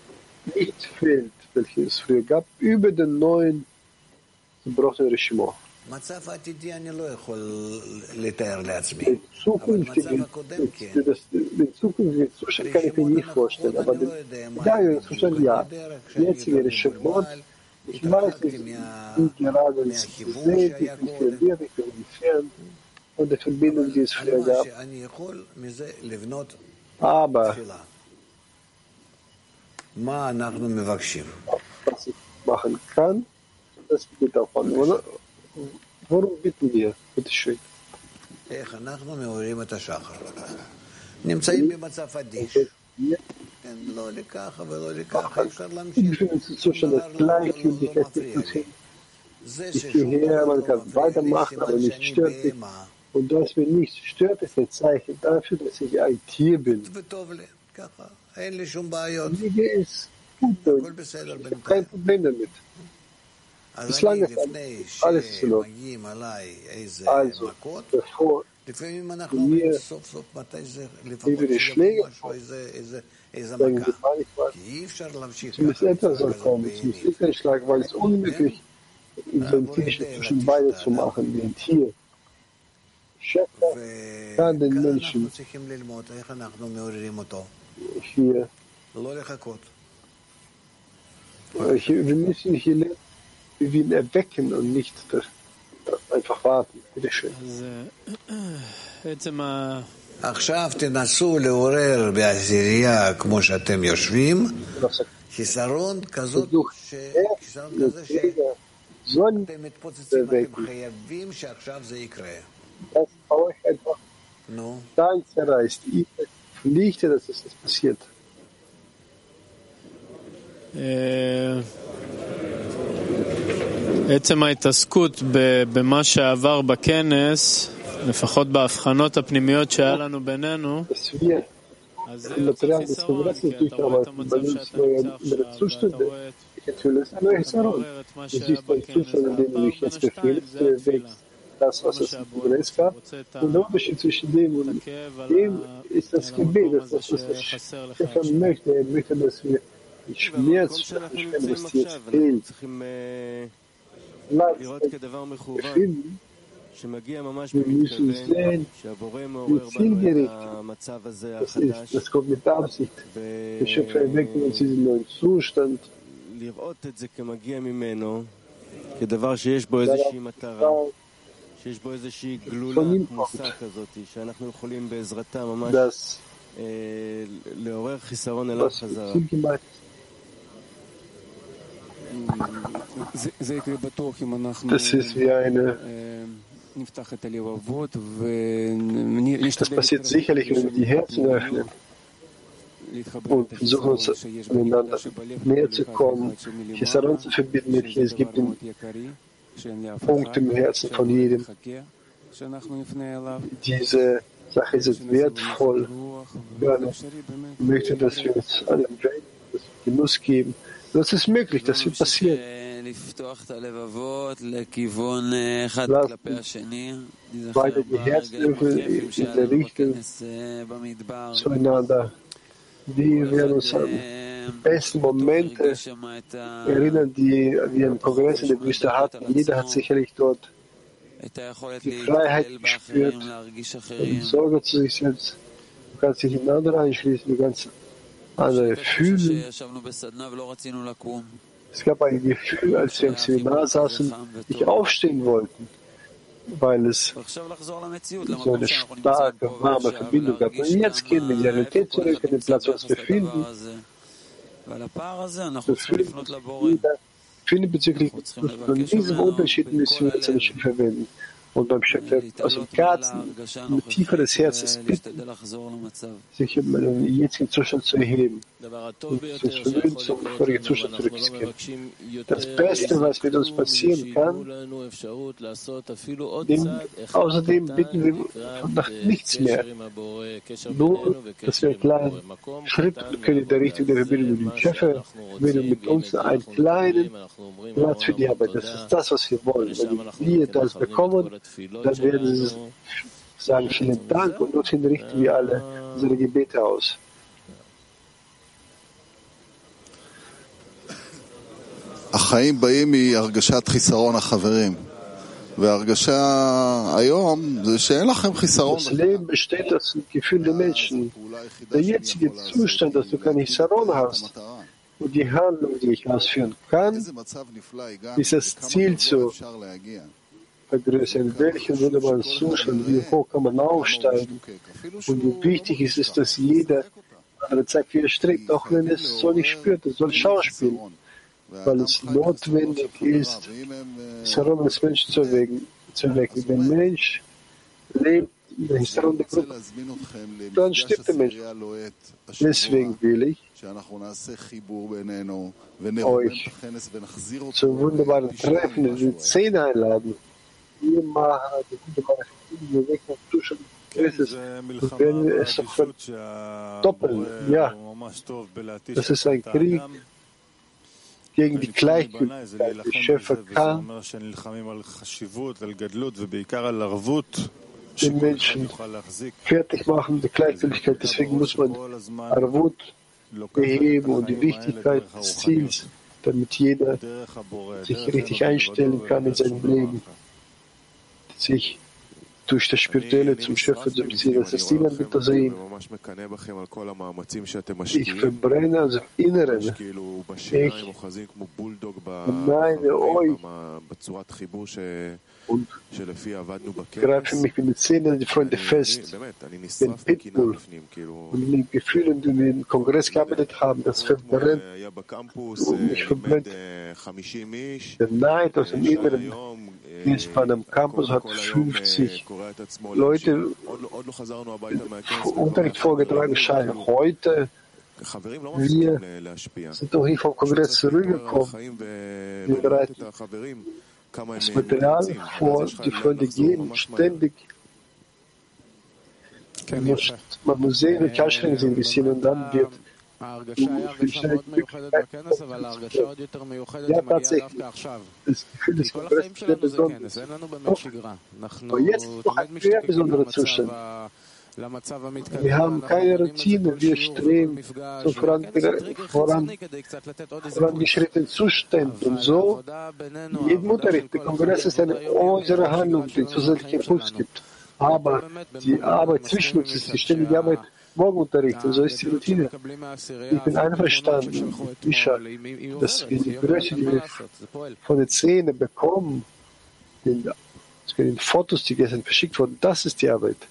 Lichtfeld, welches es früher gab, über den neuen gebrochenen Regiment. Den zukünftigen, das, den zukünftigen Zustand kann ich mir nicht vorstellen, aber den vergangenen Zustand ja. Der jetzige Regiment, ich weiß nicht, wie gerade es sieht, ich bin verwirrt, ich bin entfernt von der Verbindung, die es früher gab. Aber was ich machen kann, das geht auch an. Worum bitten wir? Bitte schön. Zustand der Gleichgültigkeit ich gehe her, man kann weitermachen, aber nicht stört mich. Und das mir nicht stört, ist ein Zeichen dafür, dass ich ein Tier bin. Mir geht es gut, ich habe kein Problem damit. Bislang ist alles in Ordnung. Also, bevor wir über die Schläge sagen Sie mal nicht was, es muss etwas kommen, es muss nicht ein Schlag, weil es unmöglich ist, den Tier zwischen beide zu machen, wie ein Tier. Schöpfer kann den Menschen hier, wir müssen hier lernen, wie wir ihn erwecken und nicht einfach warten. Bitte schön. עכשיו תנסו לעורר בעשירייה כמו שאתם יושבים, חיסרון כזאת, חיסרון כזה שאתם מתפוצצים, אתם חייבים שעכשיו זה יקרה. נו. Stein zerreißt. Ich verpflichte, dass es das passiert. עצם ההתעסקות במה שעבר בכנס, לפחות בהבחנות הפנימיות שהיה לנו בינינו, אז זה יוצא חיסרון, כי אתה רואה את המצב שאתה נמצא עכשיו, ואתה רואה את מה שהיה בכנס, והפעם בשתיים זה התפילה. Das, was es ist, gab. Und der Unterschied zwischen dem und dem ist das Gebet, das ist das, was Stefan möchte. Er möchte, dass wir den Schmerz verstehen, was dir jetzt fehlt. Platz befinden. Wir müssen sehen, wie zielgerichtet das ist. Das kommt mit Absicht. Der Schöpfer erweckt uns diesen neuen Zustand. שיש בו איזושהי גלולה כמוסה כזאת, שאנחנו יכולים בעזרתה ממש לעורר חיסרון אליו חזרה. זה יקרה בטוח אם אנחנו נפתח את הלבבות ונשתדל להתקרב und versuchen uns miteinander näher zu kommen, Chisaron zu verbinden mit hier. Es gibt den Punkt im Herzen von jedem. Diese Sache ist wertvoll. Ich möchte, dass wir uns allen Genuss geben. Das ist möglich, das wird passieren. Lasst weiter die Herzen öffnen in der Richtung zueinander. Wir werden uns an die besten Momente erinnern, die wir im Kongress in der Wüste hatten. Jeder hat sicherlich dort die Freiheit gespürt und Sorge zu sich selbst. Du kannst dich in andere einschließen, du kannst andere fühlen. Es gab ein Gefühl, als wir im Seminar saßen, nicht aufstehen wollten, weil es so eine starke, warme Verbindung gab. Und jetzt gehen wir in die Realität zurück, in den Platz, wo wir uns befinden. Befinden bezüglich von diesem Unterschied müssen wir jetzt nicht verwenden. Und beim Schöpfer aus dem Herzen, mit Tiefe des Herzens bitten, sich in meinen jetzigen Zustand zu erheben und sich vermögen zum vorigen Zustand zurückzukehren. Das Beste, was mit uns passieren kann, dem, außerdem bitten wir nach nichts mehr. Nur, dass wir einen kleinen Schritt können in der Richtung der Verbindung mit dem Schöpfer, Verbindung mit uns, einen kleinen Platz für die Arbeit. Das ist das, was wir wollen. Wenn wir das bekommen, dann werden sie sagen, vielen Dank, und dorthin richten wir alle unsere Gebete aus. החיים באים מהרגשת חיסרון החברים. וההרגשה היום זה שאין לכם חיסרון. Das Leben besteht aus dem Gefühl der Menschen. Der jetzige Zustand, dass du keinen Chisaron hast und die Handlung, die ich ausführen kann, ist das Ziel zu vergrößern. In welchem wunderbaren Zustand, wie hoch kann man aufsteigen und wie wichtig ist es, dass jeder andere zeigt, wie er strebt, auch wenn es so nicht spürt, es soll schauspielen, weil es notwendig ist, Chisaron des Menschen zu erwecken. Wenn ein Mensch lebt in der Chisaron der Gruppe, dann stirbt der Mensch. Deswegen will ich euch zum wunderbaren Treffen in die Szene einladen. Wir machen die wunderbare Zustand des und werden es verdoppeln. Ja, das ist ein Krieg gegen die Gleichgültigkeit. Der Schöpfer kann den Menschen fertig machen, die Gleichgültigkeit. Deswegen muss man Arvut beheben und die Wichtigkeit des Ziels, damit jeder sich richtig einstellen kann in seinem Leben, sich durch das Spirituelle zum Schöpfer zu beziehen. Das ist niemand mit das ihm. Ich verbrenne also im Inneren. Ich meine euch und greife mich mit den Zähnen die Freunde fest, den Pitbull und die Gefühle, die wir im Kongress gearbeitet haben, das verbrennt und mich verbrennt. Der Neid aus dem Inneren ist bei einem Campus, hat fünfzig Leute Unterricht vorgetragen, scheinen heute. Wir sind doch hier vom Kongress zurückgekommen. Wir bereiten das Material vor, die Freunde geben ständig. Man muss sehen, welche Anstrengungen sind bis hin und dann wird ja, tatsächlich. Das Gefühl des Kongresses ist sehr besonders. Aber jetzt ist noch ein sehr besonderer Zustand. Wir haben keine Routine, wir streben zu voran, vorangeschrittenen Zuständen. Und so, in jedem Unterricht, der Kongress ist eine äußere Handlung, die zusätzlichen Impuls gibt. Aber die Arbeit zwischen uns ist die ständige Arbeit Morgenunterricht, und so ist die Routine. Ich bin einverstanden, Mischa, dass wir die Größe, die wir von den Zähnen bekommen, den, den Fotos, die gestern verschickt wurden, das ist die Arbeit.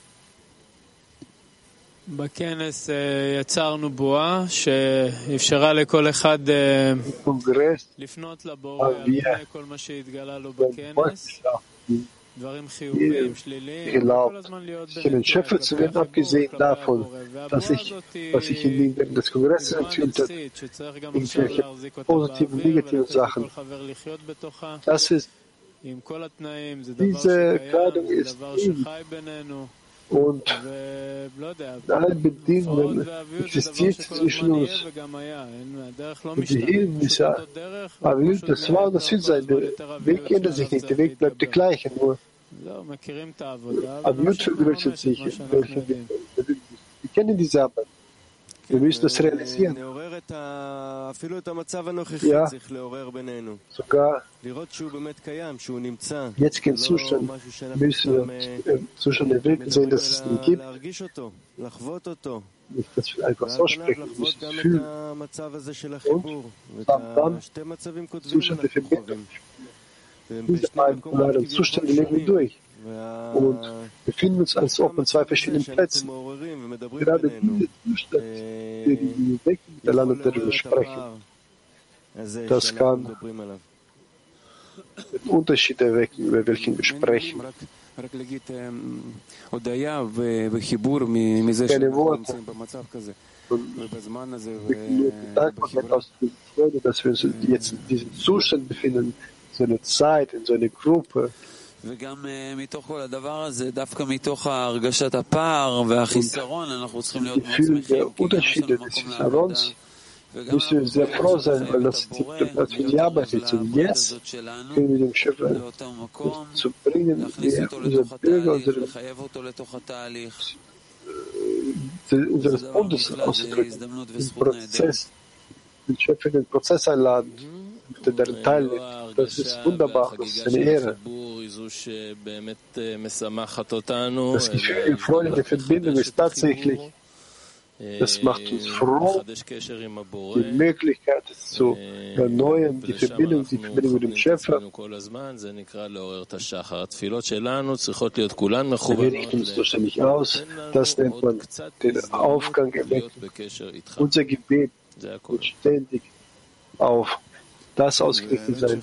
בכנס יצרנו בועה שאפשרה לכל אחד לפנות לבורא על כל מה שהתגלה לו בכנס, דברים חיוביים, שליליים, כל הזמן להיות בנקודה, abgesehen davon, dass ich, was ich in den des Kongresses erzählt habe, irgendwelche positive und negative Sachen. Das ist, diese Kleidung ist und alle Bedingungen existiert zwischen uns. Und die Hindernisse, aber das war und das wird sein. Der Weg ändert sich nicht, der Weg bleibt der gleiche, nur Admut vergrößert sich. Wir kennen diese Arbeit. Wir müssen das realisieren. Ja, sogar jetzt im Zustand müssen wir Zustand entwickeln sehen, dass es ihn gibt. Nicht, dass wir einfach so sprechen, wir müssen es fühlen. Und dann Zustand der Verbindung. Diese beiden polaren Zustände leben wir durch. Und wir befinden uns, als ob an zwei verschiedenen Plätzen. Gerade diese Zustände, die wir wecken, miteinander darüber sprechen, das kann den Unterschied erwecken, über welchen wir sprechen. Keine Worte. Und wir Dankbarkeit aus der Freude, dass wir uns jetzt in diesem Zustand befinden, so eine Zeit, in so einer Gruppe. וגם מתוך כל הדבר הזה, דווקא מתוך הרגשת הפער והחיסרון, אנחנו צריכים להיות מאוד שמחים. müssen wir sehr froh sein, weil das dass wir die Arbeit jetzt und jetzt können wir dem Schöpfer zu bringen, unsere Bürger, unsere, unseres Bundes auszudrücken, den Prozess, den Schöpfer in den Prozess einladen. mit der teilnimmt. Das ist wunderbar, das ist eine Ehre. Das Gefühl der Freude, der Verbindung ist tatsächlich, das macht uns froh, die Möglichkeit zu erneuern, die Verbindung, die Verbindung mit dem Schöpfer. Wir richten uns ständig aus, das nennt man den Aufgang erwecken. Unser Gebet wird ständig auf das ausgerichtet sein,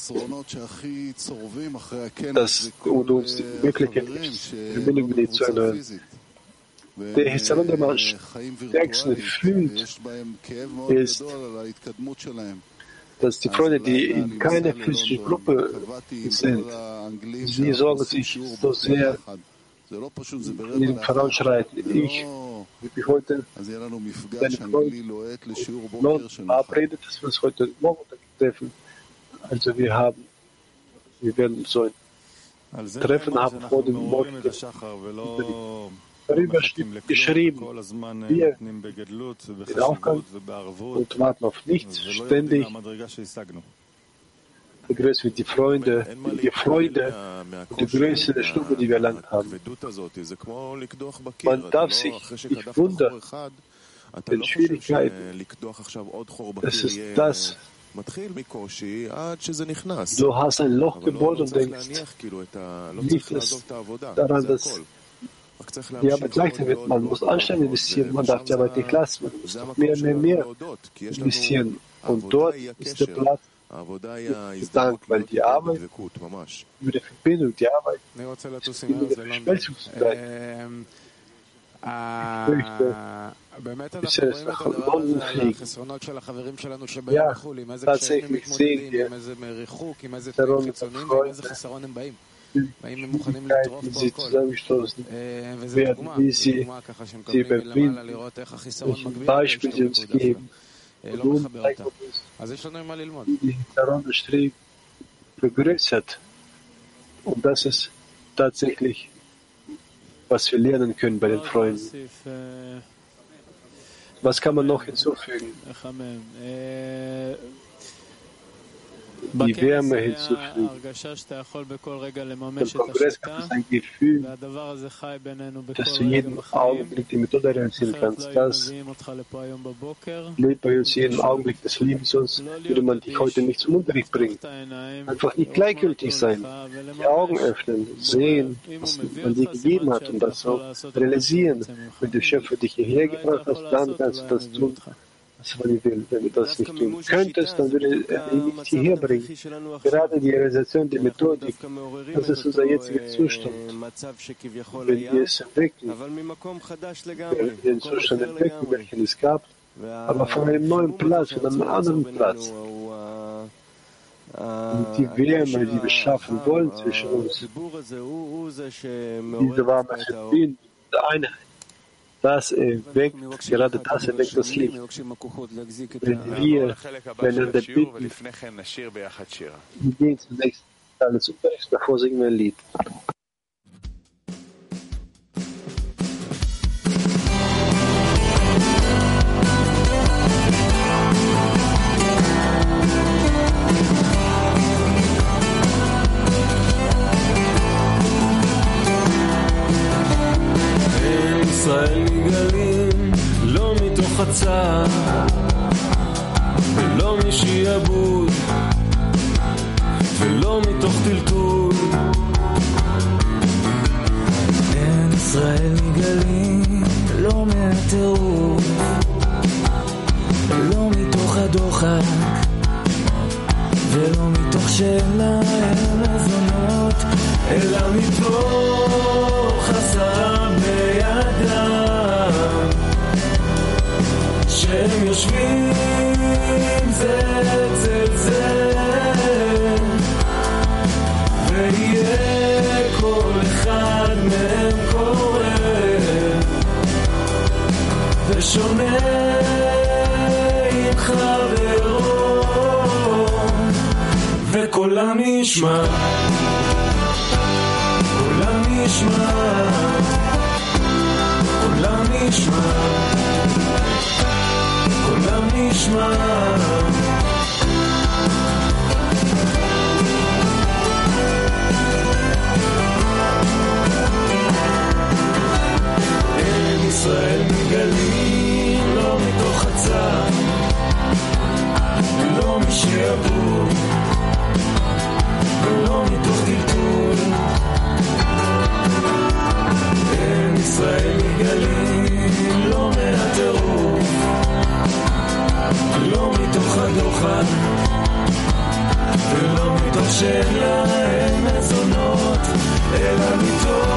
dass uns die Möglichkeit gibt, die Verbindung mit ihm zu erneuern. Der Hisaron, der man stärksten fühlt, ist, dass die Freunde, die in keiner physischen Gruppe sind, sie sorgen sich so sehr in dem Voranschreiten. Ich, wie heute, deine Freunde, verabredet, dass wir uns heute Morgen treffen. Also wir haben, wir werden so ein Treffen haben vor dem Morgen. Darüber geschrieben, wir den Aufgang und warten auf nichts, ständig begrüßen wir die Freunde, die Freude und die Größe der Stufe, die wir erlangt haben. Man darf sich nicht wundern, denn Schwierigkeiten, das ist das. Du hast ein Loch gebohrt und denkst, liegt es daran, dass die Arbeit leichter wird. Man muss Anstrengung investieren, man darf die Arbeit nicht lassen, man muss mehr, mehr, mehr investieren. Und dort ist der Platz des Dank, weil die Arbeit, über die Verbindung, die Arbeit, ist immer der Verschmelzungsberg. Ich möchte bis nach London fliegen. Ja, tatsächlich sehen wir darum mit Freunden, wie sie zusammengestoßen werden, wie sie sie überwinden, welche Beispiele sie uns geben. Und nun zeigt uns, wie die Taron-Bestrieb vergrößert. Und das ist tatsächlich, was wir lernen können bei den Freunden. Was kann man noch hinzufügen? Die Wärme hinzufügen. Im Kongress gibt es ein Gefühl, dass du jeden Augenblick die Methode realisieren kannst. Das lebt bei uns jeden Augenblick des Lebens, sonst würde man dich heute nicht zum Unterricht bringen. Einfach nicht gleichgültig sein, die Augen öffnen, sehen, was man dir gegeben hat und das auch realisieren. Wenn der Schöpfer dich hierher gebracht hat, dann kannst du das tun, was man will. Wenn du das nicht tun könntest, dann würde er dich nicht hierher bringen. Gerade die Realisation der Methodik, das ist unser jetziger Zustand. Wenn wir es entdecken, wenn wir den Zustand entdecken, welchen es gab, aber von einem neuen Platz, von einem anderen Platz. Und die Wärme, die wir schaffen wollen zwischen uns, diese warme Verbindung, diese Einheit, das erweckt, gerade das erweckt das Licht. Wenn wir einander bitten, wir gehen zunächst alles Unterrichts, davor singen wir ein Lied. ישראל נגלים לא מתוך הצער ולא משעבוד ולא מתוך טלטול. אין ישראל נגלים לא מהטירוף ולא מתוך הדוחק ולא מתוך שאלה אל הזונות, אלא מתוך עשרה בני אדם שהם יושבים זה אצל זה, ויהיה כל אחד מהם קורא ושונה עם חברו וקולם נשמע, קולם נשמע, קולם נשמע, קולם נשמע, שאין להם מזונות, אלא מתוך